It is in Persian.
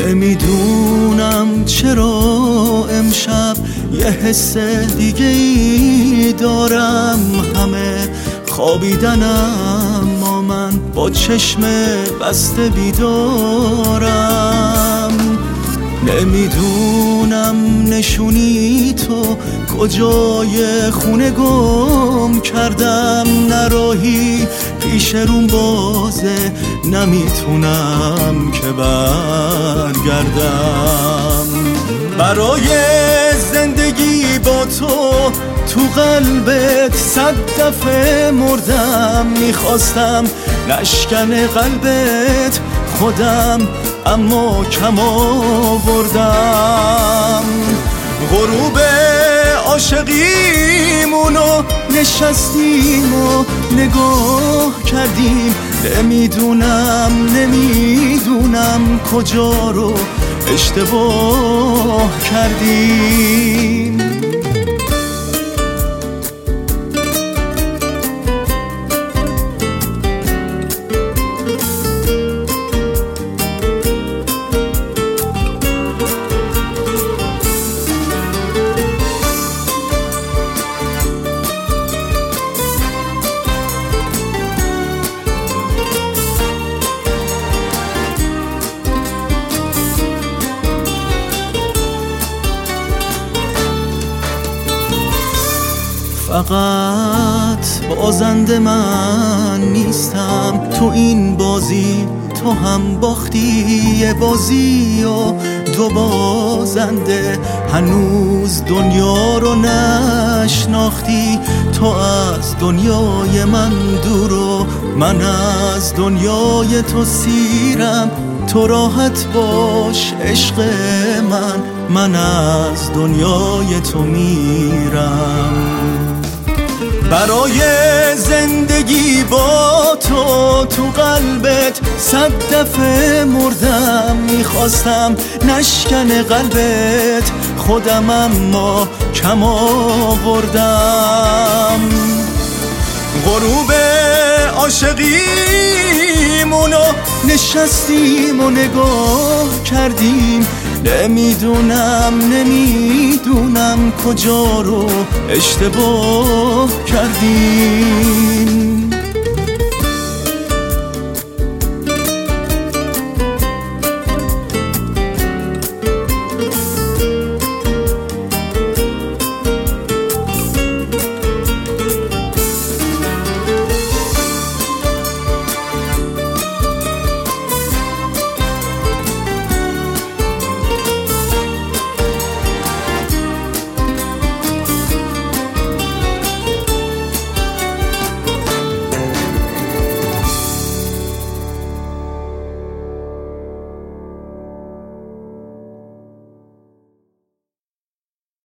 نمیدونم چرا امشب یه حس دیگه ای دارم. همه خوابیدنم اما من با چشم بسته بیدارم. نمیدونم نشونی تو کجای خونه گم کردم. نراهی پیش روم بازه نمیتونم که برگردم. برای زندگی با تو قلبت 100 دفعه مردم. میخواستم نشکن قلبت خودم اما کم آوردم. غروب عاشقیمونو نشستیم و نگاه کردیم. نمیدونم کجا رو اشتباه کردیم. فقط بازنده من نیستم تو این بازی. تو هم باختی یه بازی و 2 بازنده. هنوز دنیا رو نشناختی. تو از دنیای من دور و من از دنیای تو سیرم. تو راحت باش عشق من از دنیای تو میرم. برای زندگی با تو قلبت 100 دفعه مردم. میخواستم نشکن قلبت خودم اما کم آوردم. غروب عاشقیمونو نشستیم و نگاه کردیم. نمیدونم کجا رو اشتباه کردیم.